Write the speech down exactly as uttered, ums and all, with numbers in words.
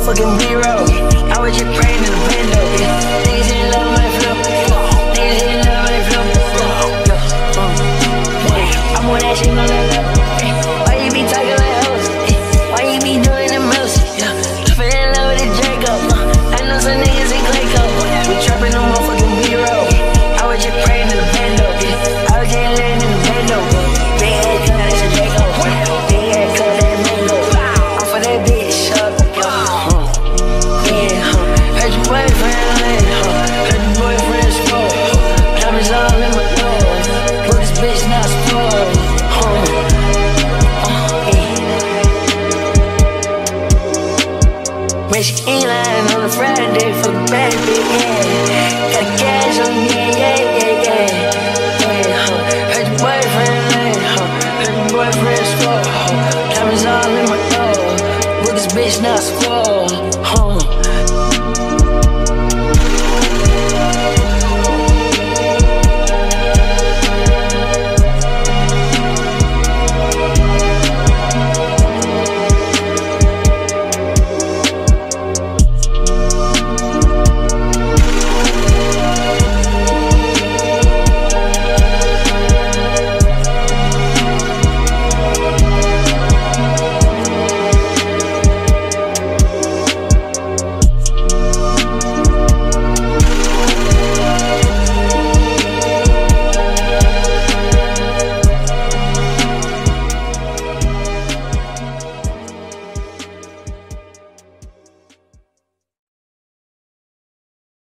motherfucking B-roll. I was just praying in the window. Niggas in love when they flip. Niggas in love when they flip. I'm on that shit on that level. Why you be talking like hoes? Why you be doing the most? I fell in love with the Draco. I know some niggas in Clayco. We trapping no motherfucking B-roll. I was just praying in the window. I was just laying in the window. Big head cut, that's a Draco. Big head cut, that's a mango. Off of that bitch, up. Yeah, huh. Heard your boyfriend late, huh. Heard your boyfriend spoke. Diamonds all in my nose. Put this bitch not spoiled. When she ain't lying on a Friday for the baby, yeah. Got the cash on me, yeah, yeah, yeah. Yeah, huh. Heard your boyfriend late, huh. Heard your boyfriend spoke, huh. Diamonds all in my nose. Put this bitch not spoiled.